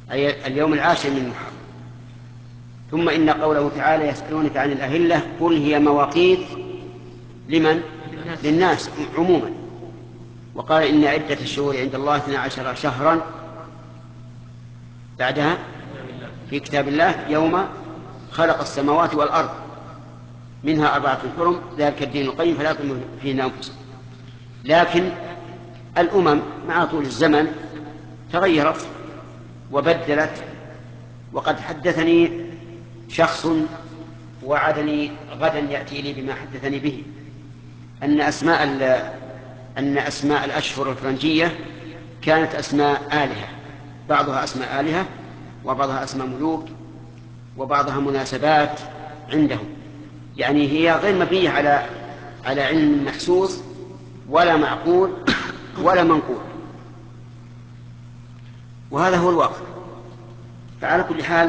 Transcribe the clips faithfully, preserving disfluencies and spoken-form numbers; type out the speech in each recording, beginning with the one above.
أي اليوم العاشر من محرم. ثم إن قوله تعالى يسألونك عن الأهلة قل هي مواقيت لمن؟ للناس, للناس عموما. وقال إن عدة الشهور عند الله اثنا عشر شهرا بعدها في كتاب الله يوم خلق السماوات والأرض منها أربعة حرم ذلك الدين القيم فلا تظلموا فيهن أنفسكم. لكن الأمم مع طول الزمن تغيرت وبدلت. وقد حدثني شخص وعدني غدا يأتي لي بما حدثني به أن أسماء أن أسماء الأشهر الفرنجية كانت أسماء آلهة، بعضها أسماء آلهة وبعضها أسماء ملوك وبعضها مناسبات عندهم، يعني هي غير مبنية على على علم محسوس ولا معقول ولا منقول، وهذا هو الواقع. فعلى كل حال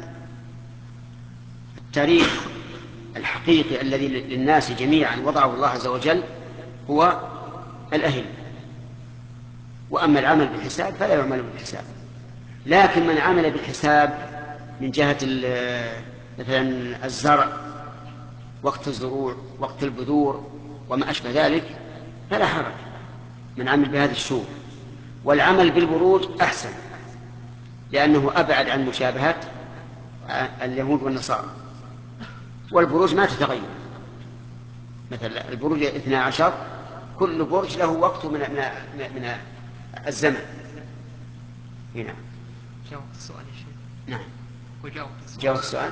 التاريخ الحقيقي الذي للناس جميعا وضعه الله عز وجل هو الأهل. وأما العمل بالحساب فلا يعمل بالحساب. لكن من عمل بالحساب من جهة مثلا الزرع وقت الزروع وقت البذور وما أشبه ذلك فلا حرج من عمل بهذه الشؤون. والعمل بالبروج أحسن لأنه أبعد عن مشابهة اليهود والنصارى. والبروج ما تتغير، مثلا البروج اثنى عشر كل برج له وقت من من من الزمن. هنا جاوب السؤال يا شيخ. نعم وجاوب السؤال. جاوب السؤال.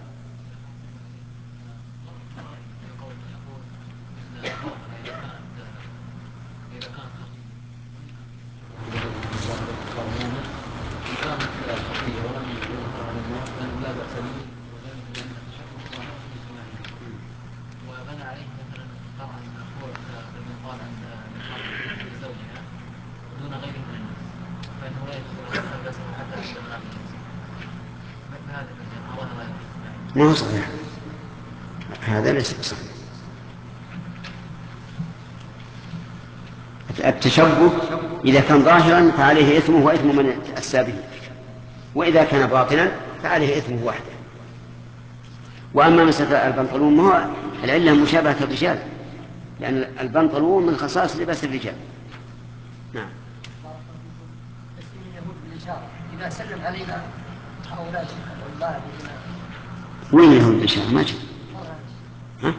وبنى عليه مثلا قرعا مشهور من قال عن زوجها دون غيره من الناس فانه لا يدخل حتى يشتغل هذا ما هو صحيح، هذا ليس صحيح. التشبه إذا كان ظاهرا فعليه إثمه وإثم من أتى به، وإذا كان باطنا فعليه إثمه وحده. وأما مسألة البنطلون ما هو العلة مشابهة الرجال، لأن البنطلون من خصائص لباس الرجال. نعم. إذا سلم علينا هؤلاء والله وين يهود الإشارة؟ ما جاء. ها؟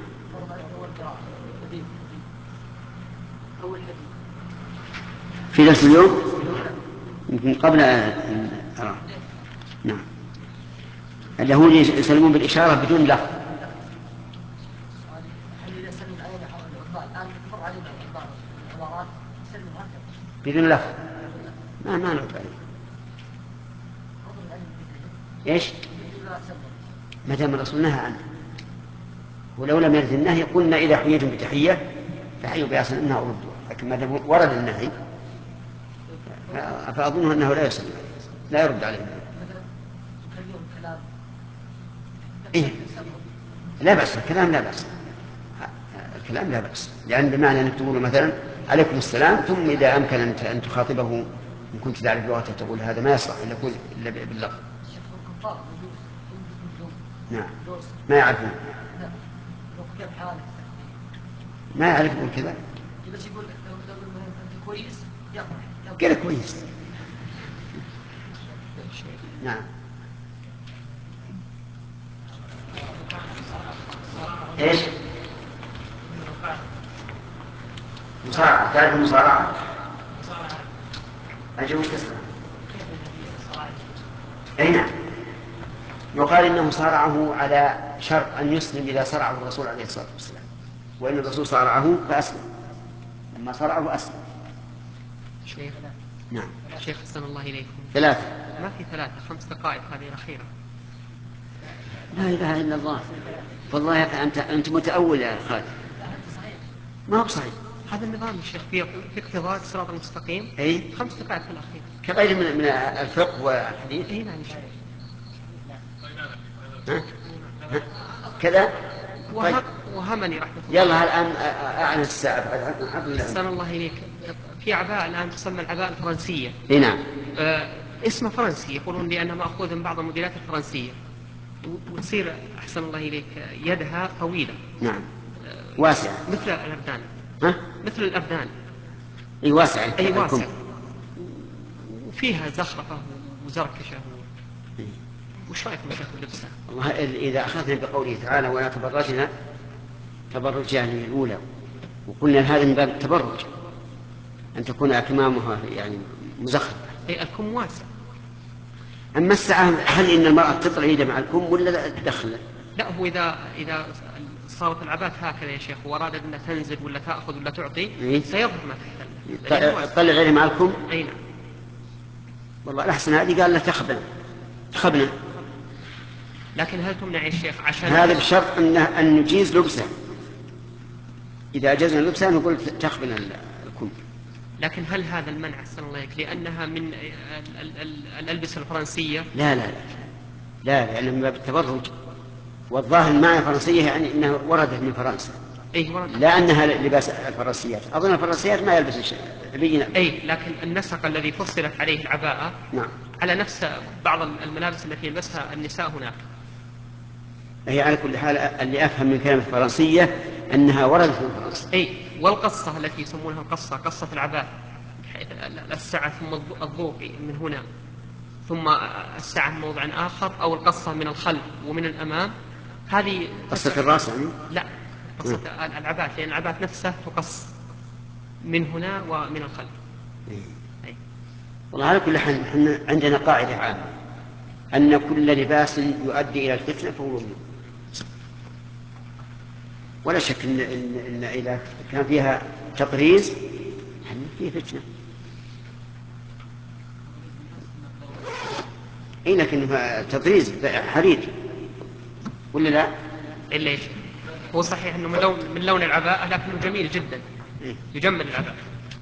في درس اليوم يمكن قبل أن أرى. نعم. اليهود يسلمون بالإشارة بدون لفظ. بدون لفظ ما ما نرد عليه. ايش؟ ما دام الرسول نهى عنه، ولو لم يرد النهي قلنا إذا حييتم بتحية فحيوا بأحسن منها أو ردوها، لكن ما دام ورد النهي فأظنه أنه لا يسلم لا يرد عليه. إيه؟ لا بأس الكلام، لا بأس الكلام لا بأس، لأن بمعنى أن تقول مثلا عليكم السلام ثم إذا أمكن أن تخاطبه إن كنت تعرف لغته تقول هذا ما يصلح إلا يقول إلا باللفظ. نعم ما يعرفون، ما يعرف يقول كذا. بس يقول كويس كذا كويس. نعم. ايش؟ مصارعة. تعرف المصارعة؟ أجل كسرة. أي نعم. يقال إنه صارعه على شرط أن يسلم إذا صرعه الرسول عليه الصلاة والسلام، وإن الرسول صارعه فأسلم، لما صرعه أسلم. شيخ. نعم. شيخ حسن الله إليكم. ثلاثة. ما في ثلاثة، خمس دقائق هذه الأخيرة. لا إله إلا الله. والله أنت أنت متأول يا خالد. ما هو صحيح. هذا النظام الشيخ في في اقتضاء الصراط المستقيم. أي. خمس دقائق في الأخير. كغير من من الفقه والحديث. أي نعم شيخ. ها؟ ها؟ كذا. طيب. وهمني رحمة الله. يلا الآن أعلن الساعة. أحسن الله إليك. في عباءة الآن تسمى العباءة الفرنسية. اي نعم. آه اسمه فرنسي، يقولون لأنه مأخوذ من بعض الموديلات الفرنسية، وتصير أحسن الله إليك يدها طويلة. نعم واسعة مثل الأردان. ها؟ مثل الأردان. أي واسعة. أي واسعة، وفيها زخرفة وزركشة. وش رأيكم يا شيخ اللبسة؟ والله إذا أخذنا بقوله تعالى ولا تبرجنا تبرج يعني الأولى، وقلنا هذا من باب التبرج أن تكون أكمامها يعني مزخرفة. أي الكم واسع. أما الساعة هل إن المرأة تطلع يدها مع الكم ولا لا تدخل؟ لا، هو إذا إذا صارت العبات هكذا يا شيخ وأرادت أنها تنزل ولا تأخذ ولا تعطي إيه؟ سيظهر ما تحتل. تطلع يدها مع الكم. أي نعم. والله الأحسن هذه قال لا تخبن تخبن. لكن هل تمنع يا شيخ عشان هذا بشرط أن أن نجيز لبسه. إذا أجزنا لبسه نقول تخبن الكم. لكن هل هذا المنع أحسن الله إليك لأنها من ال- ال- ال- الألبسة الفرنسية؟ لا لا لا لا لأنه من باب التبرج، والظاهر المعنى الفرنسية يعني أنها وردت من فرنسا. أي ورد. لا أنها لباس الفرنسيات. أظن الفرنسيات ما يلبس الشيء. أي لكن النسق الذي فصلت عليه العباءة نعم. على نفس بعض الملابس التي يلبسها النساء هناك. هي على كل حال اللي أفهم من كلمة فرنسية أنها وردت من فرنسا. أي والقصة التي يسمونها القصة قصة العباءة، بحيث السعة ثم الضوء من هنا ثم السعة من موضع آخر، أو القصة من الخلف ومن الأمام. هذه قصة الرأس يعني؟ لا، قصة العباءة، لأن العباءة نفسها تقص من هنا ومن الخلف. أي. والله على كل حال احنا عندنا قاعدة عامة أن كل لباس يؤدي إلى الفتنة فهو ممنوع، ولا شك إن, إن, إن إذا كان فيها تطريز فيه فتنة. إيه لكن تطريز حرير ولا لا؟ إلا إيش؟ هو صحيح أنه من لون, من لون العباءة، لكنه جميل جدا يجمل العباءة.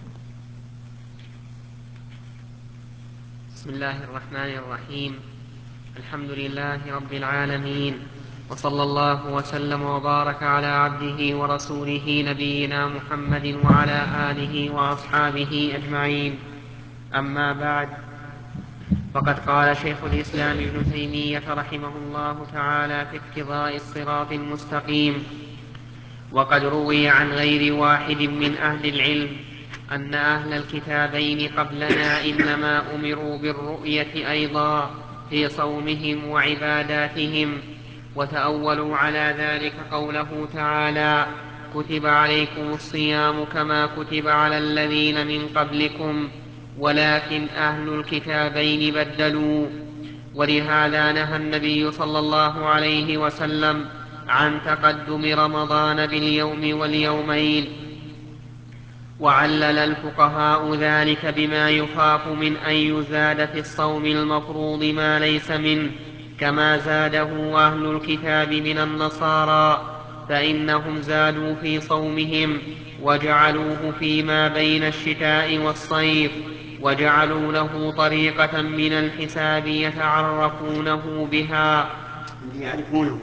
بسم الله الرحمن الرحيم. الحمد لله رب العالمين، وصلى الله وسلم وبارك على عبده ورسوله نبينا محمد وعلى آله وأصحابه أجمعين. أما بعد، فقد قال شيخ الإسلام ابن تيمية رحمه الله تعالى في اقتضاء الصراط المستقيم: وقد روي عن غير واحد من أهل العلم أن أهل الكتابين قبلنا إنما أمروا بالرؤية أيضا في صومهم وعباداتهم، وتأولوا على ذلك قوله تعالى: كتب عليكم الصيام كما كتب على الذين من قبلكم ولكن أهل الكتابين بدلوا. ولهذا نهى النبي صلى الله عليه وسلم عن تقدم رمضان باليوم واليومين. وعلل الفقهاء ذلك بما يخاف من أن يزاد في الصوم المفروض ما ليس منه، كما زاده أهل الكتاب من النصارى، فإنهم زادوا في صومهم وجعلوه فيما بين الشتاء والصيف، وجعلوا له طريقة من الحساب يتعرفونه بها. يعرفونه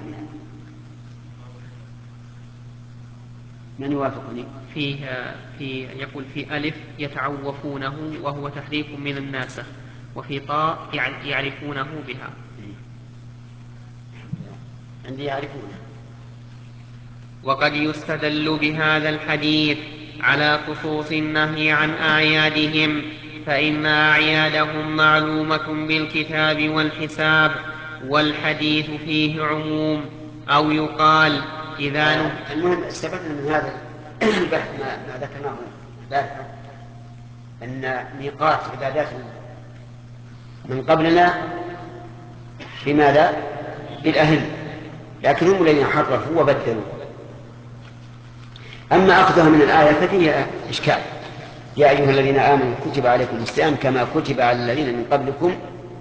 من يوافقني فيه في يقول في ألف يتعوفونه وهو تحريف من الناسخ، وفي طاء يعرفونه بها. عندي يعرفونه. وقد يستدل بهذا الحديث على خصوص النهي عن أعيادهم، فإن أعيادهم معلومة بالكتاب والحساب، والحديث فيه عموم. أو يقال إذا نهي. المهم استفدنا من هذا البحث ما, ما ذكرناه بارحا أن ميقات عبادات من قبلنا في ماذا؟ بالأهل، لكن هم الذين حرفوا وبدلوا. أما أخذها من الآية ففيها إشكال: يا أيها الذين آمنوا كتب عليكم الصيام كما كتب على الذين من قبلكم.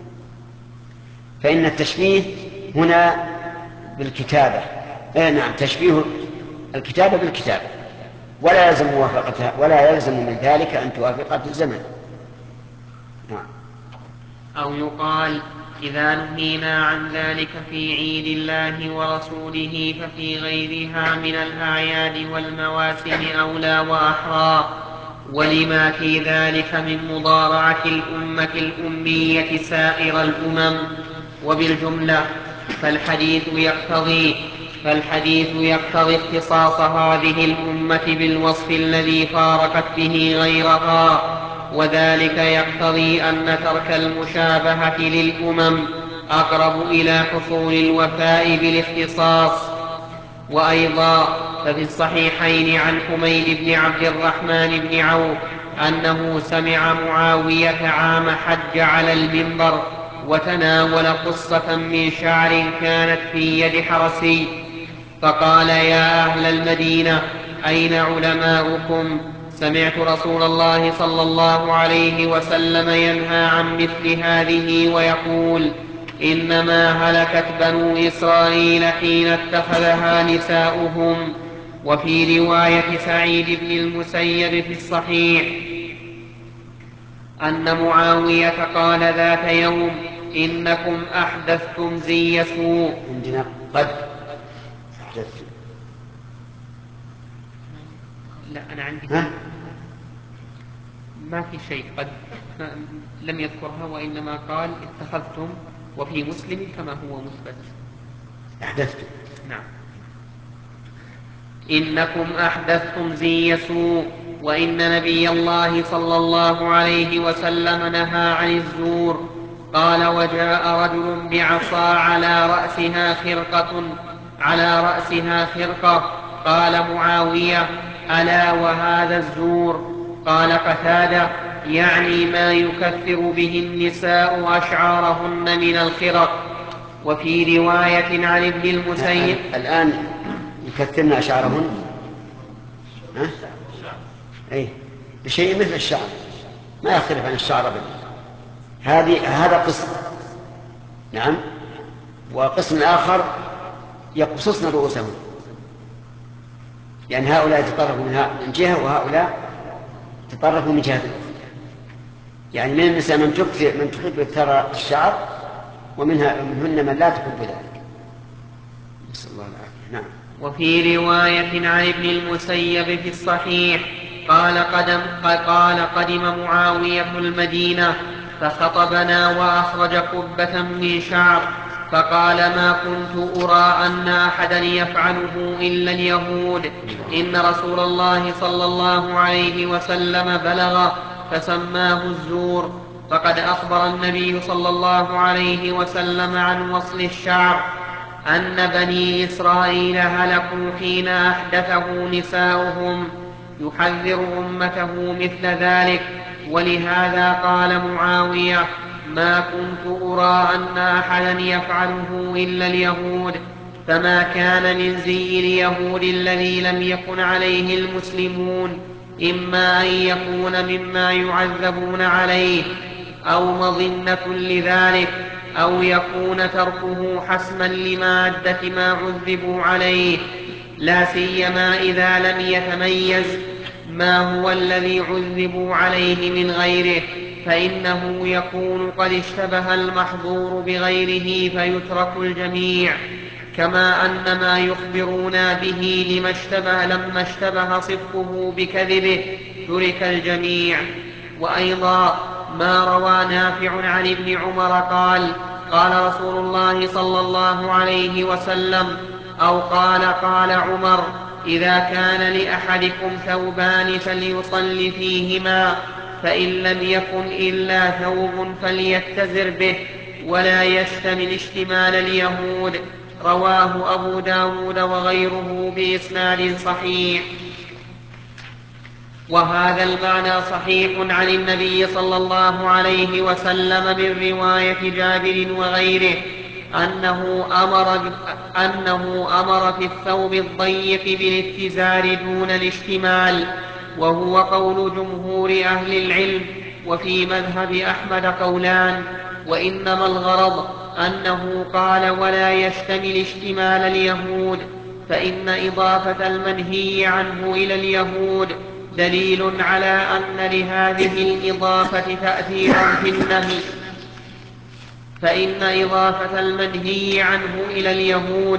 فإن التشبيه هنا بالكتابة، آه نعم تشبيه الكتابة بالكتابة، ولا يلزم موافقتها، ولا يلزم من ذلك أن توافقها في الزمن. نعم. أو يقال إذا نهينا عن ذلك في عيد الله ورسوله ففي غيرها من الأعياد والمواسم أولى وأحرى. ولما في ذلك من مضارعة الأمة الأمية سائر الأمم. وبالجملة فالحديث يقتضي فالحديث يقتضي اختصاص هذه الأمة بالوصف الذي فارقت به غيرها، وذلك يقتضي أن ترك المشابهة للأمم أقرب إلى حصول الوفاء بالاختصاص. وأيضا ففي الصحيحين عن حميد بن عبد الرحمن بن عوف أنه سمع معاوية عام حج على المنبر وتناول قصة من شعر كانت في يد حرسي، فقال: يا أهل المدينة، أين علماؤكم؟ سمعت رسول الله صلى الله عليه وسلم ينهى عن مثل هذه ويقول: إنما هلكت بنو إسرائيل حين اتخذها نساؤهم. وفي رواية سعيد بن المسيب في الصحيح أن معاوية قال ذات يوم: إنكم أحدثتم زي سوء. عندنا قد أحدثتم. لا أنا عندي ما في شيء قد لم يذكرها، وإنما قال اتخذتم، وفي مسلم كما هو مثبت أحدثتم. نعم. إنكم أحدثتم زي سوء. وإن نبي الله صلى الله عليه وسلم نهى عن الزور. قال: وجاء رجل بعصا على رأسها خرقة على رأسها خرقة قال معاوية: ألا وهذا الزور؟ قال قتادة: يعني ما يكثر به النساء أشعارهن من الخرق. وفي رواية عن ابن المسيب الآن يكثرن أشعارهن ها؟ أي بشيء مثل الشعر، ما يختلف عن الشعر أبدا. هذه هذا قسم، نعم. وقسم آخر يقصصن رؤوسهم، لأن يعني هؤلاء يتطرفوا من جهة وهؤلاء يتطرفوا من جهة أخرى. يعني من النساء من تكثر من تحب إكثار الشعر، ومنها منهن من لا تحب ذلك. نسأل الله العافية. نعم. وفي رواية عن ابن المسيب في الصحيح قال قدم قال قدم معاوية المدينة فخطبنا وأخرج قبة من شعر، فقال: ما كنت أرى أن أحدا يفعله إلا اليهود. إن رسول الله صلى الله عليه وسلم بلغ فسماه الزور. فقد أخبر النبي صلى الله عليه وسلم عن وصل الشعر أن بني إسرائيل هلكوا حين أحدثه نساؤهم، يحذر أمته مثل ذلك. ولهذا قال معاوية: ما كنت أرى أن أحدا يفعله إلا اليهود. فما كان من زي اليهود الذي لم يكن عليه المسلمون، إما أن يكون مما يعذبون عليه أو مظنة لذلك، أو يكون تركه حسما لمادة ما عذبوا عليه، لا سيما إذا لم يتميز ما هو الذي عذبوا عليه من غيره، فإنه يكون قد اشتبه المحظور بغيره فيترك الجميع، كما أن ما يخبرون به لما اشتبه لما اشتبه صدقه بكذبه ترك الجميع. وأيضا ما روى نافع عن ابن عمر قال: قال رسول الله صلى الله عليه وسلم، أو قال قال عمر: إذا كان لأحدكم ثوبان فليصل فيهما، فإن لم يكن إلا ثوب فليتزر به، ولا يشتمل اشتمال اليهود. رواه أبو داود وغيره بإسناد صحيح. وهذا المعنى صحيح عن النبي صلى الله عليه وسلم من رواية جابر وغيره أنه أمر, أنه أمر في الثوب الضيق بالاتزار دون الاشتمال، وهو قول جمهور أهل العلم. وفي مذهب أحمد قولان، وإنما الغرض أنه قال: ولا يشتمل اشتمال اليهود، فإن إضافة المنهي عنه إلى اليهود دليل على أن لهذه الإضافة تأثيرا في النهي، فإن إضافة المنهي عنه إلى اليهود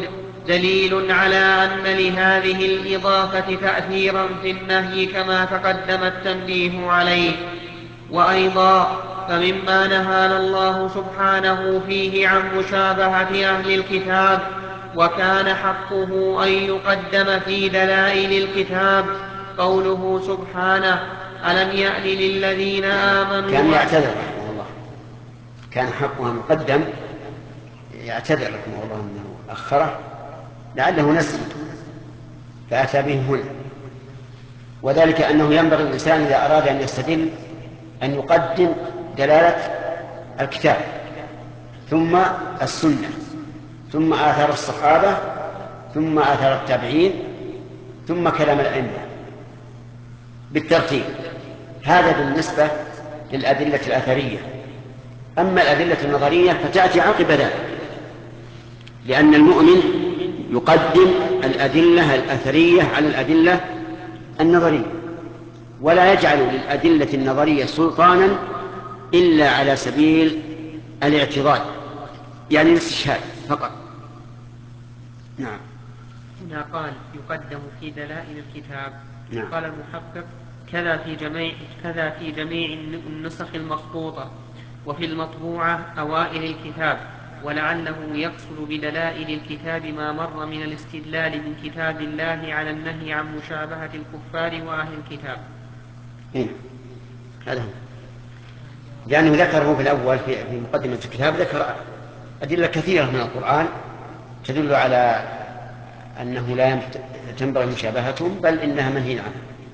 دليل على أن لهذه الإضافة تأثيرا في النهي كما تقدم التنبيه عليه. وأيضا فمما نهانا الله سبحانه فيه عن مشابهة أهل الكتاب وكان حقه أن يقدم في دلائل الكتاب قوله سبحانه ألم يأن للذين آمنوا. كان يعتذر رحمه الله، كان حقه أن يقدم، يعتذر رحمه الله أنه أخره لعله نسي فأتى به هنا، وذلك أنه ينبغي الإنسان إذا أراد أن يستدل أن يقدم دلالة الكتاب ثم السنة ثم آثار الصحابة ثم آثار التابعين ثم كلام الأئمة بالترتيب. هذا بالنسبة للأدلة الأثرية. أما الأدلة النظرية فتأتي عقب ذلك، لأن المؤمن يقدم الأدلة الأثرية على الأدلة النظرية، ولا يجعل للأدلة النظرية سلطانا إلا على سبيل الاعتراض، يعني الاستشهاد فقط. نعم. هنا قال يقدم في دلائل الكتاب. نعم. قال المحقق كذا في جميع كذا في جميع النسخ المخطوطة وفي المطبوعة أوائل الكتاب، ولعله يقصد بدلائل الكتاب ما مر من الاستدلال من كتاب الله على النهي عن مشابهة الكفار وأهل الكتاب. إيه؟ هذا هو، لأنه ذكره في الأول في مقدمة الكتاب، ذكر أدلة كثيرة من القرآن تدل على أنه لا تنبغي مشابهتهم، بل إنها منهي عنها.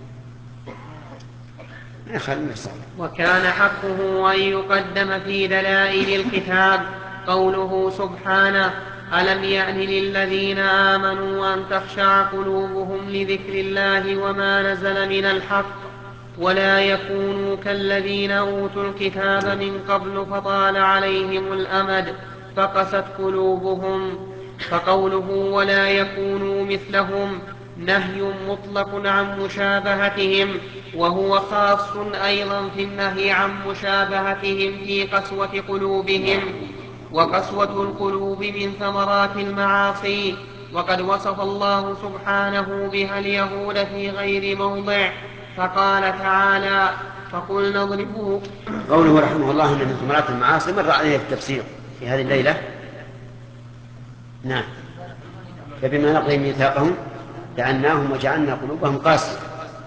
وكان حقه أن يقدم في دلائل الكتاب قوله سبحانه ألم يأن للذين آمنوا أن تخشع قلوبهم لذكر الله وما نزل من الحق ولا يكونوا كالذين أوتوا الكتاب من قبل فطال عليهم الأمد فقست قلوبهم. فقوله ولا يكونوا مثلهم نهي مطلق عن مشابهتهم، وهو خاص أيضا في النهي عن مشابهتهم في قسوة قلوبهم. وقسوة القلوب من ثمرات المعاصي، وقد وصف الله سبحانه بها اليهود في غير موضع، فقال تعالى فقلنا اضربوه. قوله رحمه الله أن من ثمرات المعاصي مر عليه التفسير في هذه الليلة. نعم. فبما نقضهم ميثاقهم لعناهم وجعلنا قلوبهم قاسية.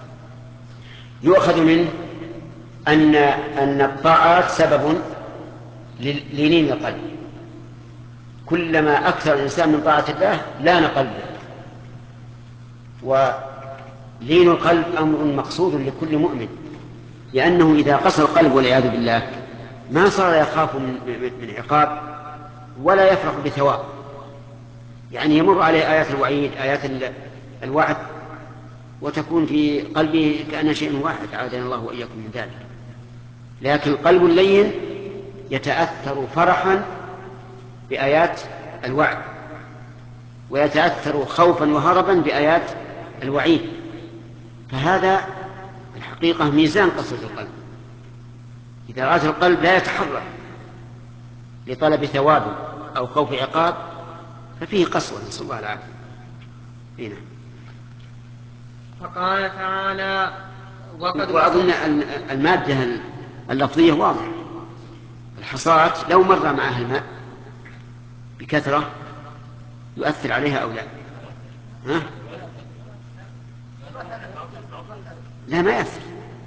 يؤخذ منه أن أن الطاعات سبب للين القلب، كلما أكثر الإنسان من طاعة الله لان قلبه، ولين القلب أمر مقصود لكل مؤمن، لأنه إذا قسى القلب والعياذ بالله ما صار يخاف من عقاب ولا يفرح بثواب، يعني يمر عليه آيات الوعيد آيات الوعد وتكون في قلبه كأن شيء واحد، عاذنا الله وإياكم من ذلك. لكن القلب اللين يتأثر فرحا بآيات الوعد، ويتأثر خوفا وهربا بآيات الوعيد، فهذا الحقيقة ميزان قسوة القلب. إذا رأت القلب لا يتحرك لطلب ثواب أو خوف عقاب ففيه قسوة، نسأل الله العافية. هنا فقال تعالى وقد وأظن المادة اللفظية واضحة. الحصاة لو مر معها الماء بكثرة يؤثر عليها أو لا؟ ها؟ لا ما يأثر،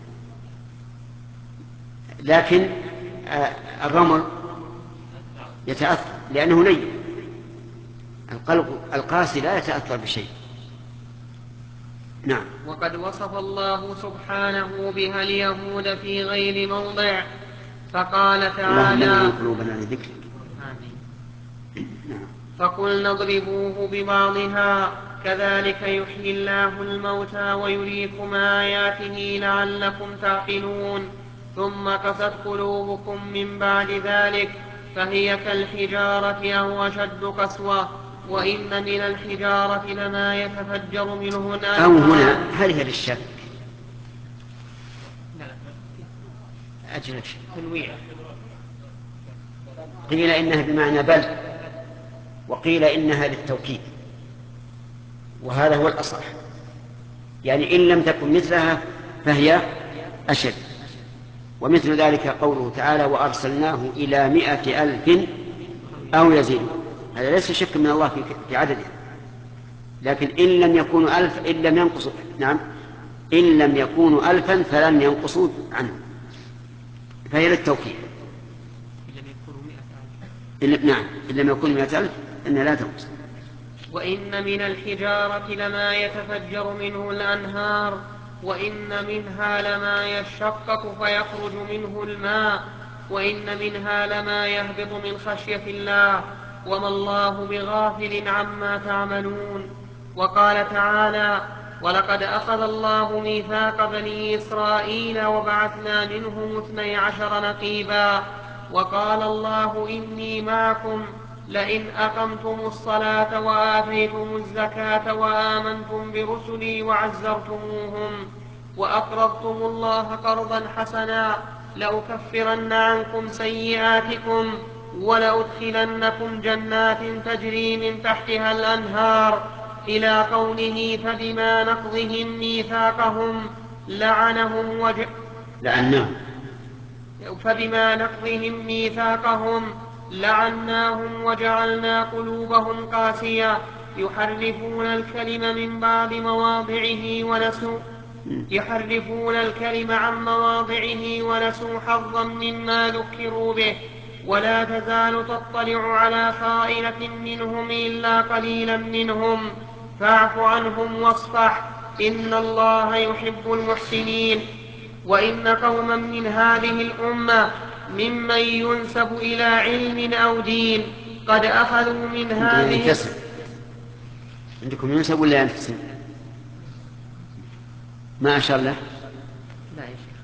لكن الرمل يتأثر لأنه لين، القلب القاسي لا يتأثر بشيء. نعم. وقد وصف الله سبحانه بها اليهود في غير موضع، فقال تعالى قلوبنا لذكرك. فقلنا اضربوه ببعضها كذلك يحيي الله الموتى ويريكم آياته لعلكم تعقلون. ثم قست قلوبكم من بعد ذلك فهي كالحجارة أو أشد قسوة، وإن من الحجارة لما يتفجر منه الأنهار. أو هنا هل هي للشك؟ أجل تنويع. قيل إنها بمعنى بل، وقيل إنها للتوكيد. وهذا هو الأصح، يعني إن لم تكن مثلها فهي أشد. ومثل ذلك قوله تعالى وأرسلناه إلى مائة ألف أو يزيد، هذا ليس شك من الله في عدده، لكن إن لم يكونوا ألف إن لم ينقصوا، نعم إن لم يكونوا ألفا فلن ينقصوا عنه، فهي للتوكيد. إن لم يكونوا مئة ألف. نعم إن لم يكونوا مئة ألف إنها لا تنقص. وإن من الحجارة لما يتفجر منه الأنهار وإن منها لما يشقق فيخرج منه الماء وإن منها لما يهبط من خشية الله وما الله بغافل عما تعملون. وقال تعالى ولقد أخذ الله ميثاق بني إسرائيل وبعثنا منهم اثني عشر نقيبا وقال الله إني معكم لئن أقمتم الصلاة وآتيتم الزكاة وآمنتم برسلي وعزرتموهم وأقرضتم الله قرضا حسنا لأكفرن عنكم سيئاتكم ولأدخلنكم جنات تجري من تحتها الأنهار إلى قوله فبما نقضهم ميثاقهم لعنهم وج... لعناهم فبما نقضهم ميثاقهم لعناهم وجعلنا قلوبهم قاسية يحرفون الكلم من بعد مواضعه ونسوا يحرفون الكلم عن مواضعه ونسوا حظا مما ذكروا به ولا تزال تطلع على خائنة منهم إلا قليلا منهم فاعف عنهم واصفح إن الله يحب المحسنين. وإن قوما من هذه الأمة ممن ينسب إلى علم أو دين قد أخذوا من هذه ينتسب. عندكم ينسب ولا ينتسب؟ ما أشار له. لا يا شيخ.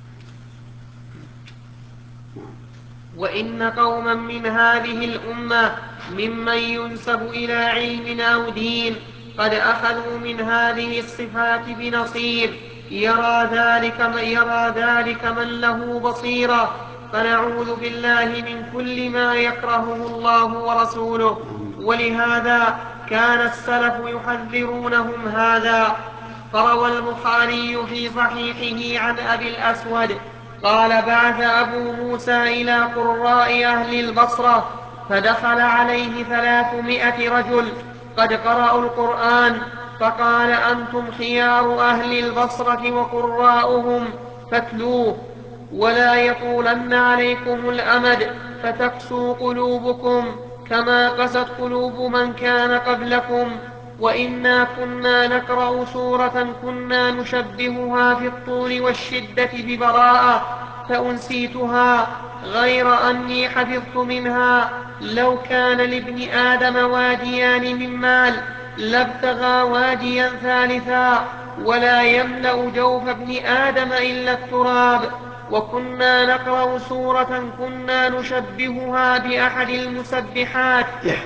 وإن قوما من هذه الأمة ممن ينسب إلى علم أو دين قد أخذوا من هذه الصفات بنصير يرى ذلك من, يرى ذلك من له بصيرة فنعوذ بالله من كل ما يكرهه الله ورسوله. ولهذا كان السلف يحذرونهم هذا. فروى البخاري في صحيحه عن أبي الأسود قال بعث أبو موسى إلى قراء أهل البصرة فدخل عليه ثلاثمائة رجل قد قرأوا القرآن فقال أنتم خيار أهل البصرة وقراؤهم فاتلوه ولا يطولن عليكم الأمد فتقسوا قلوبكم كما قست قلوب من كان قبلكم وإنا كنا نقرأ سورة كنا نشبهها في الطول والشدة ببراءة فأنسيتها غير أني حفظت منها لو كان لابن آدم واديان من مال لابتغى واديا ثالثا ولا يملأ جوف ابن آدم إلا التراب وكنا نقرأ سورة كنا نشبهها بأحد المسبحات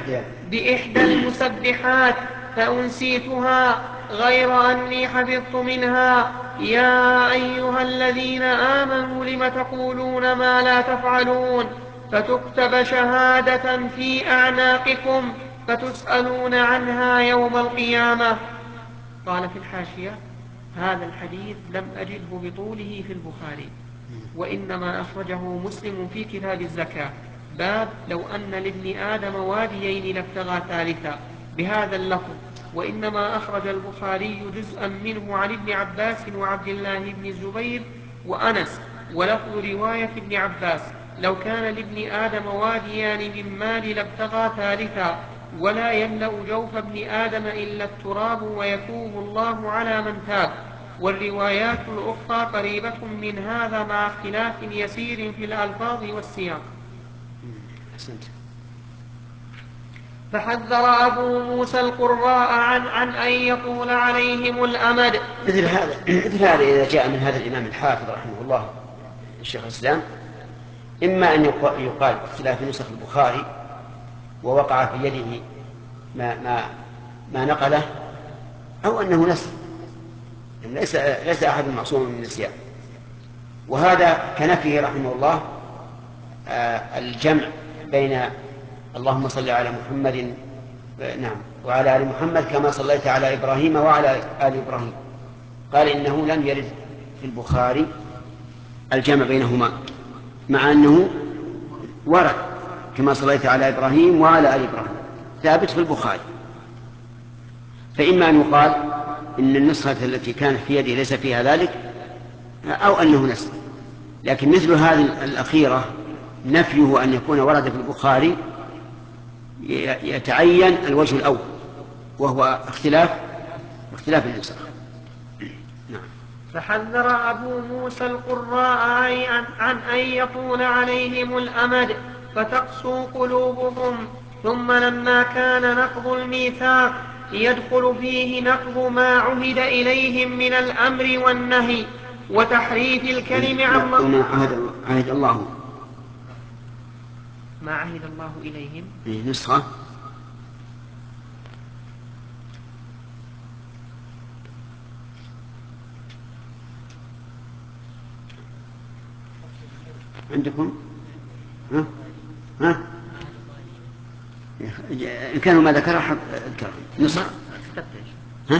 بإحدى المسبحات فأنسيتها غير أني حفظت منها يا أيها الذين آمنوا لم تقولون ما لا تفعلون فتكتب شهادة في أعناقكم فتسألون عنها يوم القيامة. قال في الحاشية هذا الحديث لم أجده بطوله في البخاري وإنما أخرجه مسلم في كتاب الزكاة باب لو أن لابن آدم واديين لابتغى ثالثا بهذا اللفظ وإنما أخرج البخاري جزءا منه عن ابن عباس وعبد الله بن الزبير وأنس ولفظ رواية ابن عباس لو كان لابن آدم واديان من مال لابتغى ثالثا ولا يملأ جوف ابن آدم إلا التراب ويتوب الله على من تاب. والروايات الأخرى قريبة من هذا مع اختلاف يسير في الألفاظ والسياق. فحذر أبو موسى القراء عن, عن أن يطول عليهم الأمد. مثل هذا مثل هذا إذا جاء من هذا الإمام الحافظ رحمه الله الشيخ الإسلام إما أن يقال اختلاف نسخ البخاري ووقع في يده ما, ما, ما نقله أو أنه نسخ ليس, ليس أحد معصوم من النسيان. وهذا كنفيه رحمه الله الجمع بين اللهم صل على محمد نعم وعلى آل محمد كما صليت على إبراهيم وعلى آل إبراهيم. قال إنه لم يرد في البخاري الجمع بينهما مع أنه ورد كما صليت على إبراهيم وعلى آل إبراهيم ثابت في البخاري. فإما أن يقال إن النسخة التي كانت في يده ليس فيها ذلك أو أنه نسخ، لكن مثل هذه الأخيرة نفيه أن يكون ورد في البخاري يتعين الوجه الأول وهو اختلاف اختلاف النسخ. نعم. فحذر أبو موسى القراء عن أن يطول عليهم الأمد فتقسو قلوبهم. ثم لما كان نقض الميثاق يدخل فيه نقض ما عهد إليهم من الأمر والنهي وتحريف الكلم عن ما عهد الله ما عهد الله إليهم نسخة عندكم ها ها إن كانوا ما ذكر حق الكرم نسخة ها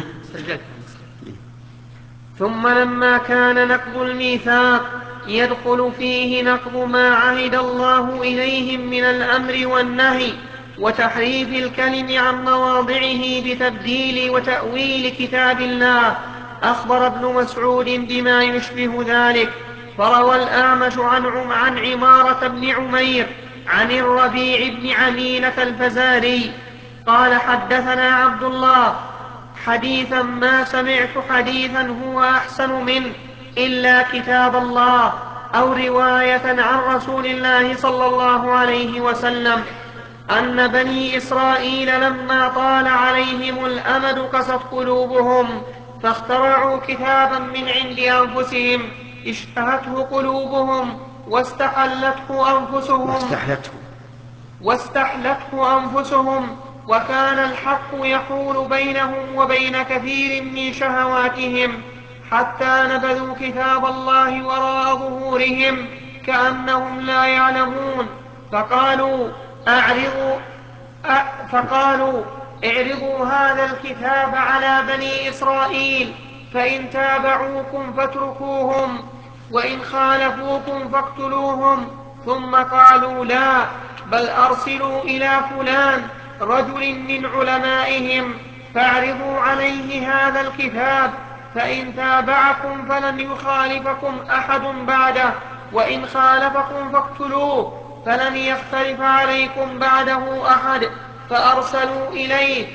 ثم لما كان نقض الميثاق يدخل فيه نقض ما عهد الله إليهم من الأمر والنهي وتحريف الكلم عن مواضعه بتبديل وتأويل كتاب الله أخبر ابن مسعود بما يشبه ذلك. فروى الأعمش عن, عن عمارة بن عمير عن الربيع بن عمينة الفزاري قال حدثنا عبد الله حديثا ما سمعت حديثا هو أحسن منه إلا كتاب الله أو رواية عن رسول الله صلى الله عليه وسلم أن بني إسرائيل لما طال عليهم الأمد قست قلوبهم فاخترعوا كتابا من عند أنفسهم اشتهته قلوبهم واستحلته أنفسهم واستحلته واستحلته أنفسهم وكان الحق يحول بينهم وبين كثير من شهواتهم حتى نبذوا كتاب الله وراء ظهورهم كأنهم لا يعلمون فقالوا أعرضوا أ... فقالوا اعرضوا هذا الكتاب على بني إسرائيل فإن تابعوكم فاتركوهم وإن خالفوكم فاقتلوهم. ثم قالوا لا بل أرسلوا إلى فلان رجل من علمائهم فاعرضوا عليه هذا الكتاب فإن تابعكم فلن يخالفكم أحد بعده وإن خالفكم فاقتلوه فلن يختلف عليكم بعده أحد. فأرسلوا إليه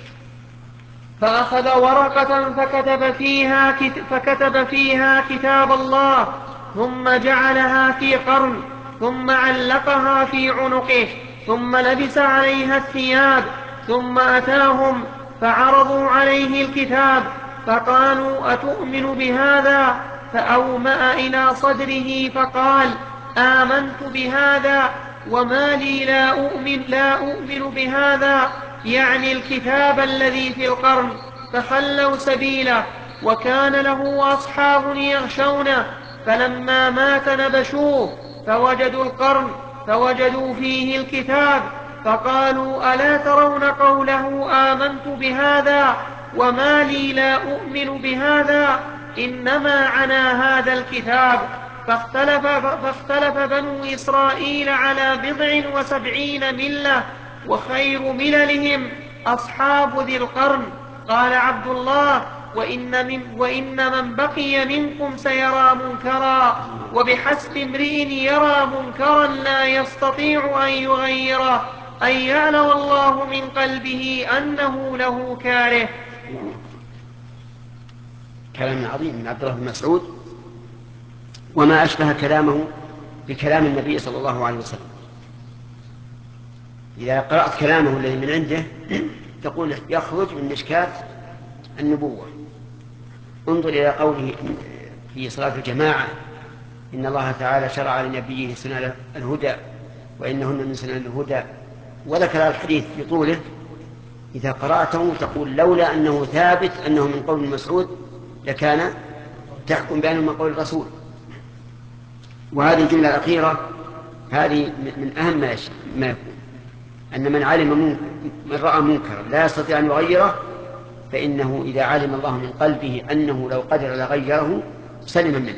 فأخذ ورقة فكتب فيها, فكتب فيها كتاب الله ثم جعلها في قرن ثم علقها في عنقه ثم لبس عليها الثياب ثم أتاهم فعرضوا عليه الكتاب فقالوا أتؤمن بهذا؟ فأومأ إلى صدره فقال آمنت بهذا وما لي لا أؤمن, لا أؤمن بهذا يعني الكتاب الذي في القرن. فخلوا سبيله وكان له أصحاب يغشونه فلما مات نبشوه فوجدوا القرن فوجدوا فيه الكتاب فقالوا ألا ترون قوله آمنت بهذا وما لي لا أؤمن بهذا إنما عنا هذا الكتاب. فاختلف, فاختلف بنو إسرائيل على بضع وسبعين ملة وخير مللهم أصحاب ذي القرن. قال عبد الله وإن من, وإن من بقي منكم سيرى منكرا وبحسب امرئ يرى منكرا لا يستطيع أن يغيره أن يعلم الله من قلبه أنه له كاره. كلام عظيم من عبد الله بن مسعود وما أشبه كلامه بكلام النبي صلى الله عليه وسلم. إذا قرأت كلامه الذي من عنده تقول يخرج من مشكاة النبوة. انظر إلى قوله في صلاة الجماعة إن الله تعالى شرع لنبيه سنن الهدى وإنهن من سنن الهدى وذكر الحديث بطوله. إذا قرأته تقول لولا أنه ثابت أنه من قول مسعود لكان تحكم بأنه من قول الرسول. وهذه الجملة الأخيرة هذه من أهم ما يكون أن من علم من رأى منكرا لا يستطيع أن يغيره فإنه إذا علم الله من قلبه أنه لو قدر لغيره سلم منه.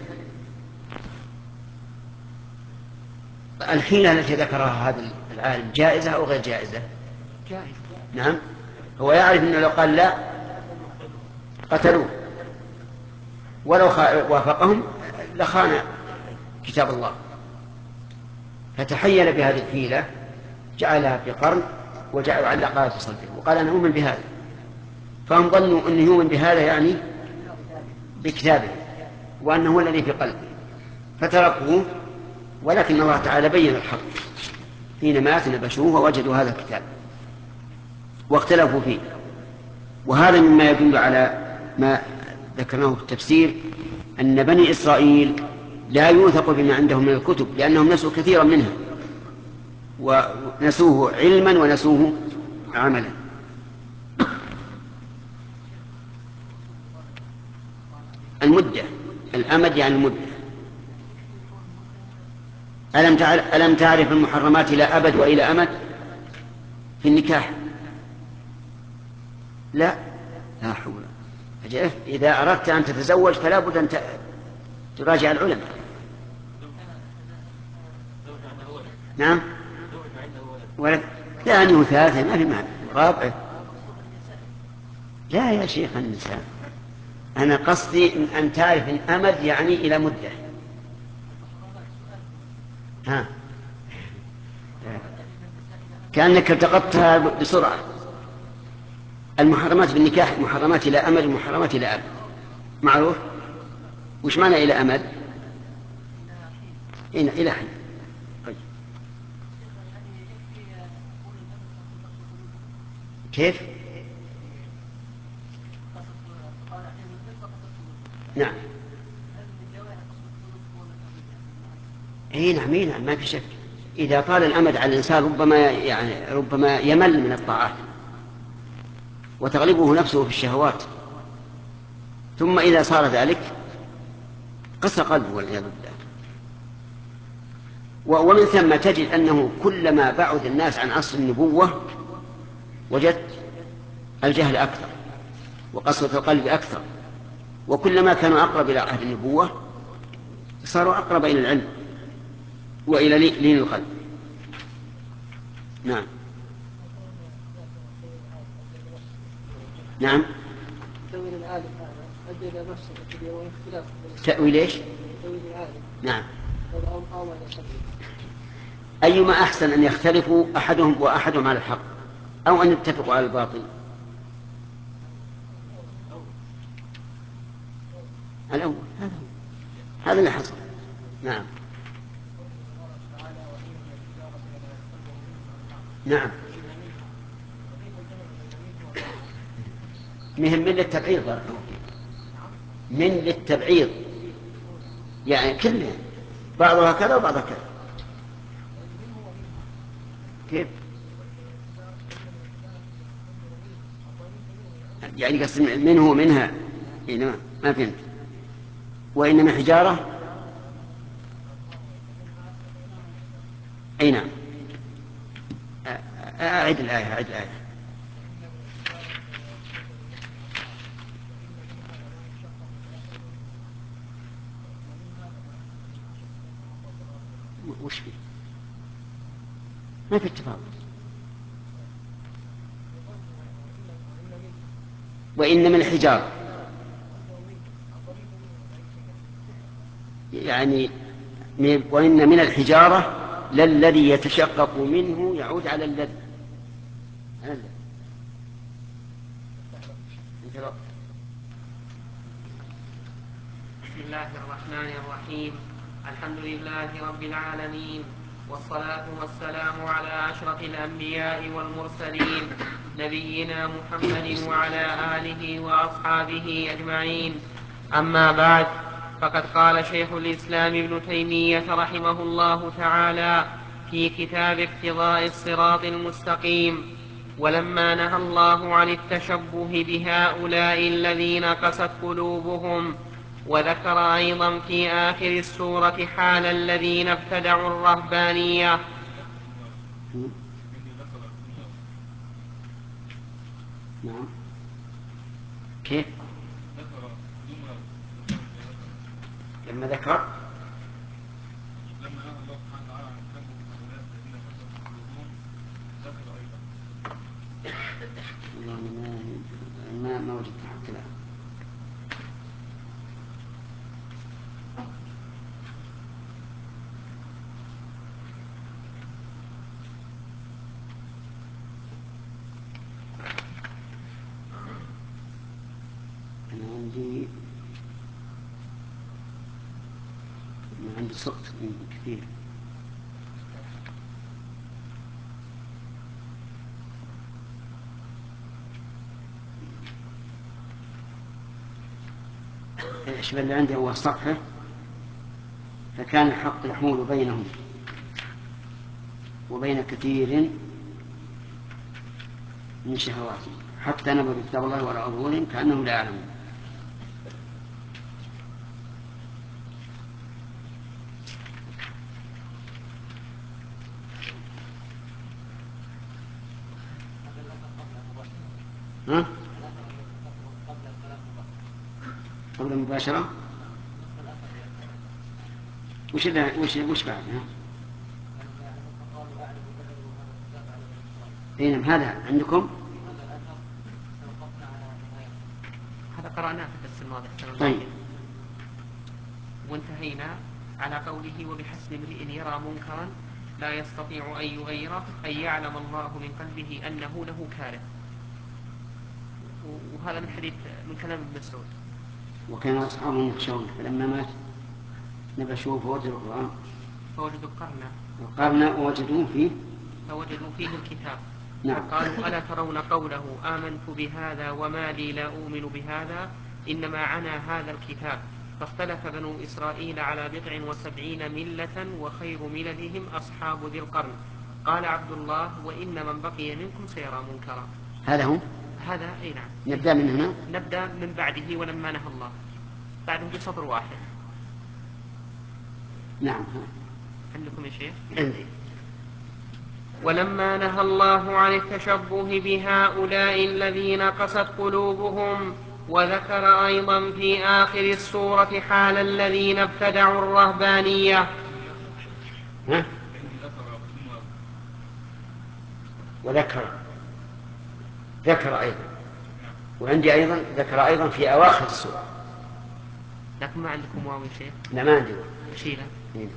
الحيلة التي ذكرها هذا العالم جائزة أو غير جائزة؟ جائزة. نعم، هو يعرف أنه لو قال لا قتلوه، ولو وافقهم لخان كتاب الله، فتحيل بهذه الحيلة، جعلها في قرن وجعل علقها في صدره وقال أنا أؤمن بهذا، فهم ظنوا أنه يؤمن بهذا يعني بكتابه وأنه هو الذي في قلبه فتركوه، ولكن الله تعالى بين الحق حينما تنبشوه ووجدوا هذا الكتاب واختلفوا فيه. وهذا مما يدل على ما ذكرناه في التفسير أن بني إسرائيل لا يوثق بما عندهم من الكتب لأنهم نسوا كثيرا منها، ونسوه علما ونسوه عملا. المدة، الأمد يعني المدة. ألم تعرف, ألم تعرف المحرمات إلى أبد وإلى أمد في النكاح؟ لا لا حول. إذا أردت أن تتزوج فلا بد أن تراجع العلماء. نعم، ولد ثاني وثالثة ما في معنى، رابع لا يا شيخ النساء. أنا قصدي أن تعرف إن أمد يعني إلى مدة. ها كأنك التقطتها بسرعة. المحرمات بالنكاح محرمات إلى أمد ومحرمات إلى أبد، معروف. وش معنى إلى أمد؟ إلى إلى حين. كيف؟ نعم. اي نعم اي نعم ما في شك. إذا طال الأمد على الإنسان ربما يعني ربما يمل من الطاعات وتغلبه نفسه في الشهوات، ثم إذا صار ذلك قسى قلبه والعياذ بالله. ومن ثم تجد أنه كلما بعد الناس عن عصر النبوة وجدت الجهل أكثر وقسوة القلب أكثر، وكلما كانوا أقرب إلى عهد النبوة صاروا أقرب إلى العلم وإلى لين القلب. نعم نعم. تأويل العالم هذا أدى إلى مفسدة واختلاف. تأويل إيش؟ تأويل العالم. نعم. أو أو ما يصح. أيما أحسن أن يختلفوا أحدهم وأحدهم على الحق أو أن يتفقوا على الباطل؟ الأول. هذا هذا اللي حصل. نعم نعم. مهم من للتبعيض، من للتبعيض يعني كلها بعضها كذا وبعضها كذا. كيف يعني؟ قسم منه ومنها. إنما ما فهمت. وإنما حجارة. أي نعم. أعد الآية أعد الآية. وش فيه؟ ما في اتفاق. وإن من الحجارة يعني وإن من الحجارة للذي يتشقق منه يعود على الذي. بسم الله الرحمن الرحيم. الحمد لله رب العالمين، والصلاة والسلام على أشرف الأنبياء والمرسلين نبينا محمد وعلى آله وأصحابه أجمعين. أما بعد، فقد قال شيخ الإسلام ابن تيمية رحمه الله تعالى في كتاب اقتضاء الصراط المستقيم: ولما نهى الله عن التشبه بهؤلاء الذين قست قلوبهم، وذكر أيضا في آخر السورة حال الذين ابتدعوا الرهبانية. كيف؟ لما ذكر ما ما وجدت حتى الآن. أنا عندي أنا عندي سقط كثير. الشبه اللي عندي هو الصفحة، فكان الحق يحول بينهم وبين كثير من شهواتهم حتى نبذوا كتاب الله وراء ظهورهم كأنهم لا يعلمون. ها؟ قبل المباشرة وش وش وش بعدها؟ اي نعم هذا عندكم؟ هذا قرأناه في الدرس الماضي. طيب. وانتهينا على قوله وبحسب امرئ يرى منكرا لا يستطيع أن يغيره أن يعلم الله من قلبه أنه له كاره. وهذا من حديث من كلام ابن مسعود. وكان أصحابه يخشون فلما مات نبشوه فوجدوا القرآن فوجدوا قرنا قرنا ووجدوا فيه فوجدوا فيه الكتاب. نعم. فقالوا ألا ترون قوله آمنت بهذا وما لي لا أؤمن بهذا إنما عنا هذا الكتاب. فاختلف بنو إسرائيل على بضع وسبعين ملة وخير مللهم أصحاب ذي القرن. قال عبد الله وإن من بقي منكم سيرى منكرا. هذا هو؟ هذا أي نعم. نبدأ من هنا؟ نبدأ من بعده ولما نهى الله بعده بسطر واحد. نعم. عندكم يا شيخ؟ عندي. ولما نهى الله عن التشبه بهؤلاء الذين قست قلوبهم وذكر أيضا في آخر السورة حال الذين ابتدعوا الرهبانية. ها؟ وذكر ذكر أيضا وعندي أيضا ذكر أيضا في أواخر السورة. لكن ما عندكم واو يا شيخ؟ لا ما عندي. شيله. إيه.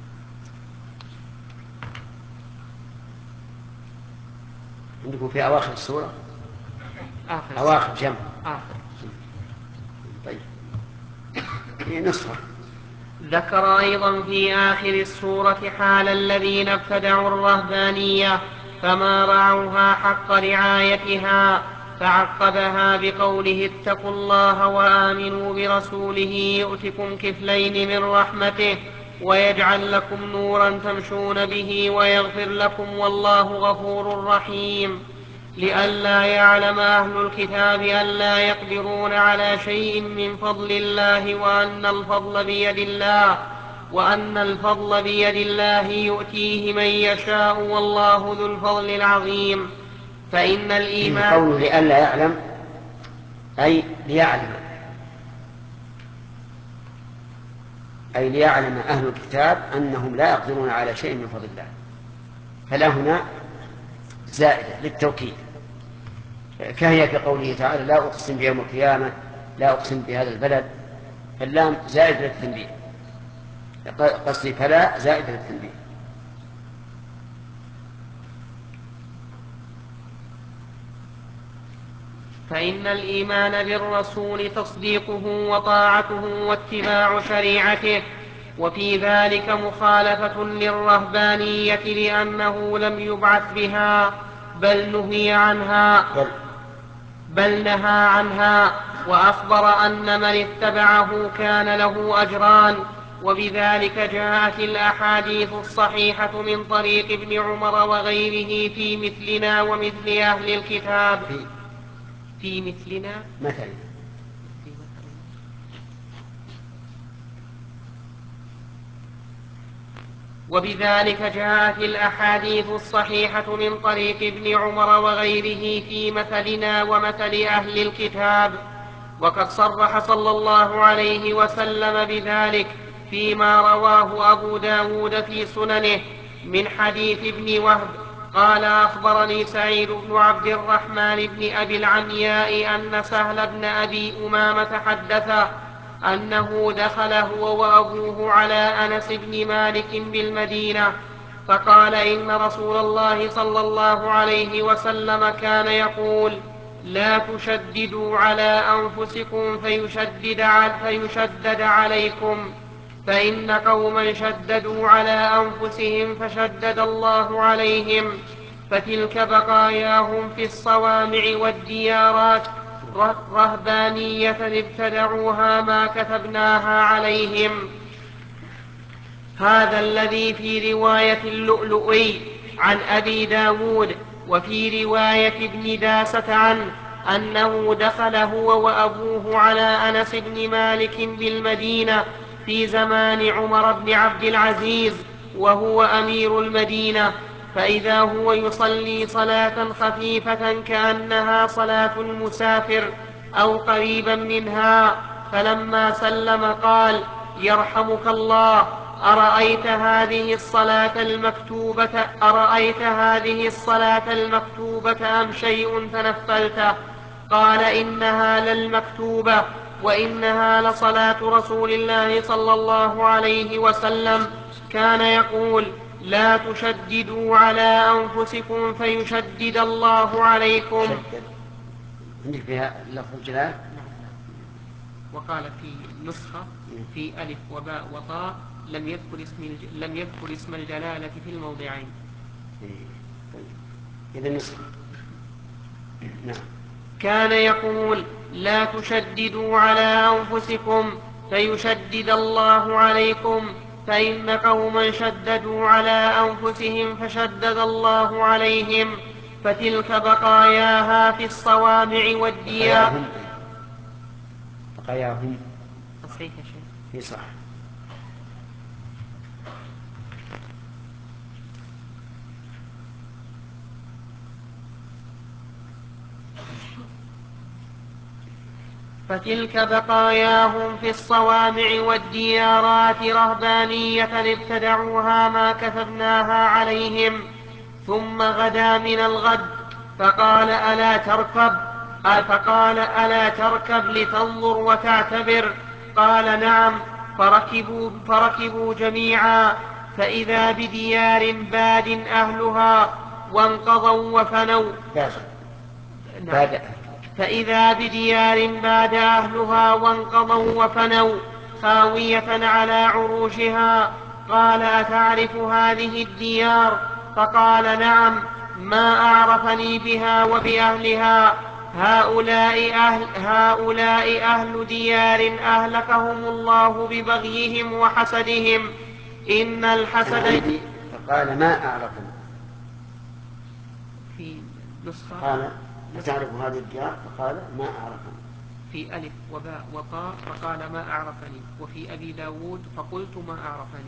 عندكم في أواخر السورة؟ آخر أواخر جمع. آخر. طيب. نصفه. ذكر أيضا في آخر السورة حال الذين ابتدعوا الرهبانية فما رعوها حق رعايتها فعقبها بقوله اتقوا الله وآمنوا برسوله يؤتكم كفلين من رحمته ويجعل لكم نورا تمشون به ويغفر لكم والله غفور رحيم. لئلا يعلم أهل الكتاب ألا يقدرون على شيء من فضل الله وأن الفضل بيد الله وأن الفضل بيد الله يؤتيه من يشاء والله ذو الفضل العظيم. فإن الإيمان قوله لئلا يعلم أي ليعلم أي ليعلم أهل الكتاب أنهم لا يقدرون على شيء من فضل الله. فلا هنا زائدة للتوكيد كهي في قوله تعالى لا أقسم بيوم القيامة لا أقسم بهذا البلد. فاللام زائد للتنبيه قصدي فلا زائد للتنبيه. فإن الإيمان بالرسول تصديقه وطاعته واتباع شريعته وفي ذلك مخالفة للرهبانية لأنه لم يبعث بها بل نهي عنها بل نهى عنها وأخبر أن من اتبعه كان له أجران. وبذلك جاءت الأحاديث الصحيحة من طريق ابن عمر وغيره في مثلنا ومثل أهل الكتاب في مثلنا مثلا. وبذلك جاءت الأحاديث الصحيحة من طريق ابن عمر وغيره في مثلنا ومثل أهل الكتاب وقد صرح صلى الله عليه وسلم بذلك فيما رواه أبو داود في سننه من حديث ابن وهب قال أخبرني سعيد بن عبد الرحمن بن أبي العمياء أن سهل بن أبي أمامة حدثه أنه دخل هو وأبوه على أنس بن مالك بالمدينة فقال إن رسول الله صلى الله عليه وسلم كان يقول لا تشددوا على أنفسكم فيشدد, فيشدد عليكم فإن قوما شددوا على أنفسهم فشدد الله عليهم فتلك بقاياهم في الصوامع والديارات رهبانية ابتدعوها ما كتبناها عليهم. هذا الذي في رواية اللؤلؤي عن أبي داود. وفي رواية ابن داسة عنه أنه دخل هو وأبوه على أنس بن مالك بالمدينة في زمان عمر بن عبد العزيز وهو أمير المدينة فإذا هو يصلي صلاة خفيفة كأنها صلاة المسافر أو قريبا منها فلما سلم قال يرحمك الله أرأيت هذه الصلاة المكتوبة أرأيت هذه الصلاة المكتوبة أم شيء تنفلته؟ قال إنها للمكتوبة وإنها لصلاة رسول الله صلى الله عليه وسلم كان يقول لا تشددوا على أنفسكم فيشدد الله عليكم. عندك فيها لفظ الجلال؟ وقال في نسخة في ألف وباء وطاء لم يذكر اسم الج... لم يذكر اسم الجلالة في الموضعين. إذا نسخة. نعم. كان يقول لا تشددوا على أنفسكم فيشدد الله عليكم فإن قوما شددوا على أنفسهم فشدد الله عليهم فتلك بقاياها في الصوامع والديار. بقاياهم صحيح يا شيخ. في صح. فتلك بقاياهم في الصوامع والديارات رهبانية ابتدعوها ما كتبناها عليهم. ثم غدا من الغد فقال ألا تركب فقال ألا تركب لتنظر وتعتبر؟ قال نعم. فركبوا, فركبوا جميعا فإذا بديار باد أهلها وانقضوا وفنوا. نعم. فإذا بديار باد أهلها وانقضوا وفنوا خاوية على عروشها. قال أتعرف هذه الديار؟ فقال نعم. ما أعرفني بها وبأهلها. هؤلاء أهل, هؤلاء أهل ديار أهلكهم الله ببغيهم وحسدهم. إن الحسد. فقال ما أعرفني. في نسخة قال تعرف هذه الديار؟ فقال ما أعرفني. في ألف وباء وطاء فقال ما أعرفني. وفي أبي داود فقلت ما أعرفني.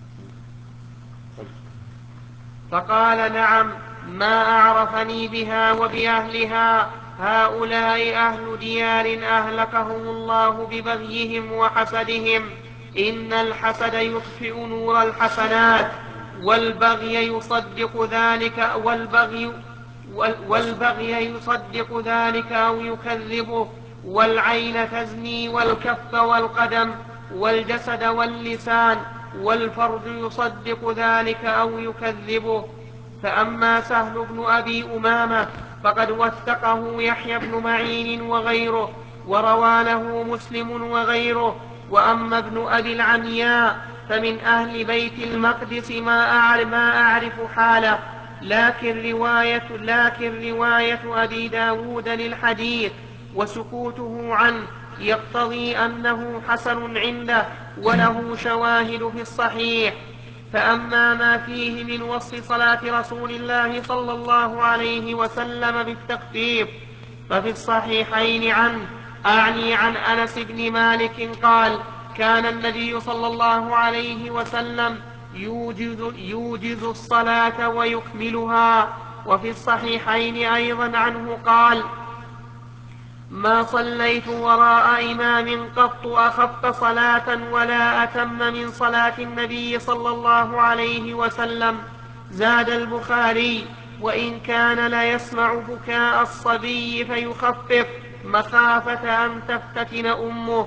فقال نعم ما أعرفني بها وبأهلها. هؤلاء أهل ديار أهلكهم الله ببغيهم وحسدهم. إن الحسد يطفئ نور الحسنات والبغي يصدق ذلك والبغي والبغي يصدق ذلك أو يكذبه. والعين تزني والكف والقدم والجسد واللسان والفرج يصدق ذلك أو يكذبه. فأما سهل بن أبي أمامة فقد وثقه يحيى بن معين وغيره وروى له مسلم وغيره. وأما ابن أبي العمياء فمن أهل بيت المقدس ما أعرف, ما أعرف حاله. لكن رواية, لكن رواية أبي داود للحديث وسكوته عنه يقتضي أنه حسن عنده وله شواهد في الصحيح. فأما ما فيه من وصف صلاة رسول الله صلى الله عليه وسلم بالتخفيف ففي الصحيحين عنه أعني عن أنس بن مالك قال كان النبي صلى الله عليه وسلم يوجز, يوجز الصلاة ويكملها. وفي الصحيحين أيضا عنه قال ما صليت وراء إمام قط أخف صلاة ولا أتم من صلاة النبي صلى الله عليه وسلم. زاد البخاري: وإن كان ليسمع بكاء الصبي فيخفف مخافة أن تفتتن أمه.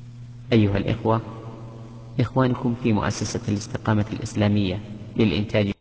أيها الإخوة، إخوانكم في مؤسسة الاستقامة الإسلامية للإنتاج